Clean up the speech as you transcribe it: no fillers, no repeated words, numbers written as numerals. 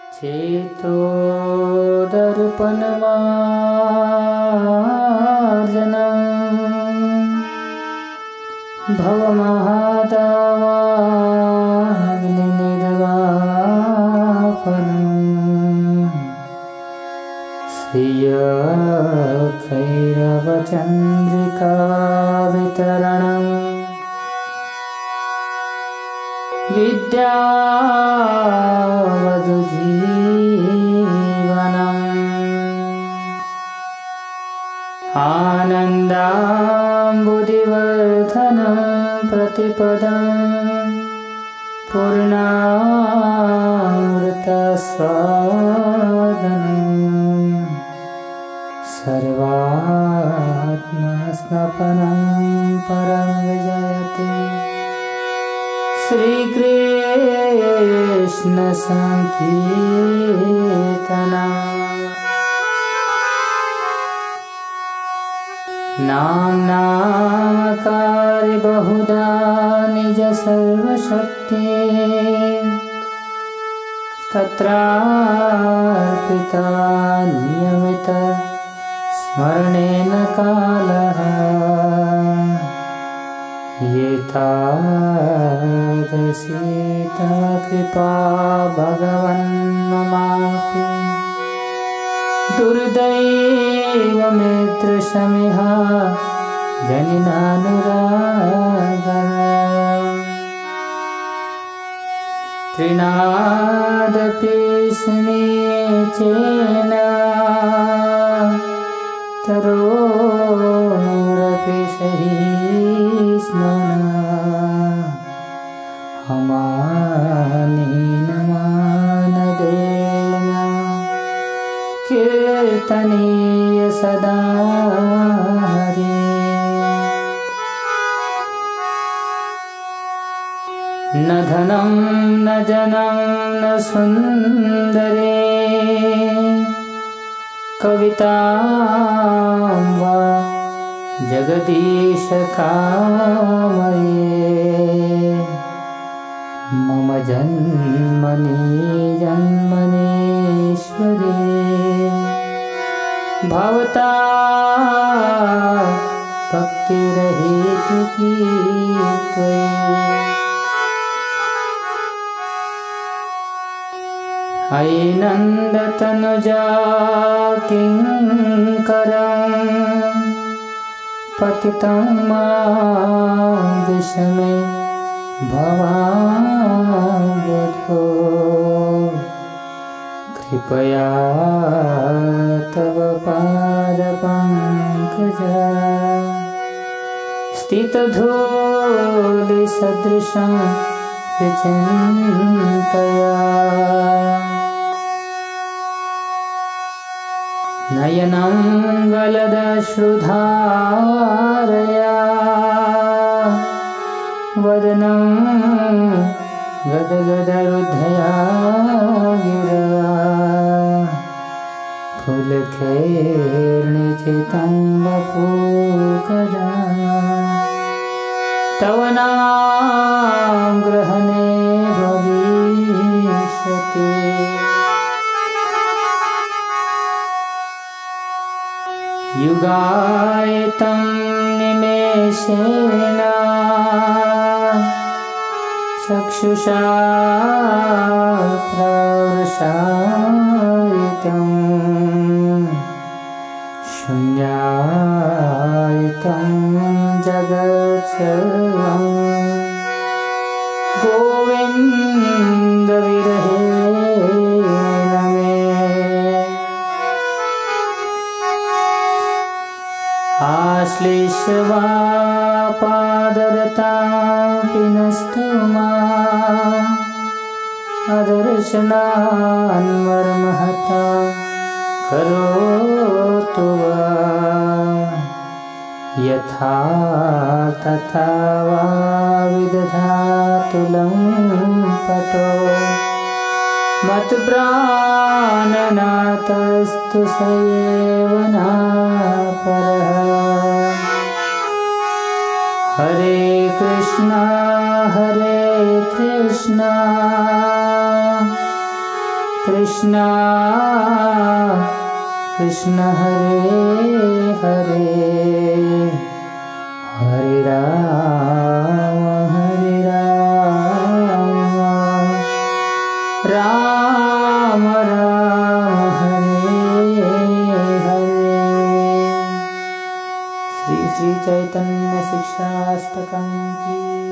चेतोदर्पणमार्जनम् भवमहादावाग्निनिर्वापनम् श्रियखैरवचन्द्रिकावितरणम् विद्यावधुजीवनम् आनन्दाम्बुधिवर्धनं प्रतिपदं पूर्णामृतस्वादनं सर्वात्मस्नपनं परं विजयते श्रीकृष्ण संकीर्तनम् नाम्नाकारी बहुधा निज सर्वशक्ति तत्रार्पिता नियमित स्मरणेन कालः एतादृशी तव कृपा भगवन्ममापि दुर्दैवमेदृशमिह जनिनानुरागः त्रिनादपि स्नेचेन तरोरपि सहिष्णुना हमानेन मानदेन कीर्तनीय सदा हरि न धनं न जनं न सुन्दरे कवितां वा जगदीश कामये मम जन्मनि जन्मनीश्वरे भवता भक्तिरहितुकी त्वयि अयि नन्दतनुजा किङ्करं पतितं मां विषमे भवावधो कृपया तव पादपङ्कज स्थितधूलिसदृशं विचिन्तया नयनं गलदश्रुधारया वदनं गदगदरुद्धया गिरा फुलखैर्निचितं वपुकदा तव नाम ग्रहणे भविष्यति युगायतं निमेषेण चक्षुषा प्रवृषायितं शून्यायितं जगत्सर्वं गोविन्दविरहेण मे आश्लेषवा पादरतापि नस्तुमा अदर्शनान्मर्महता करोतु वा यथा तथा वा विदधातु लम्पटो मत्प्राणनाथस्तु स एव नापरः हरे कृष्णा कृष्णा कृष्ण हरे हरे हरे राम राम राम हरे हरे। श्री श्री चैतन्य शिक्षाष्टकं की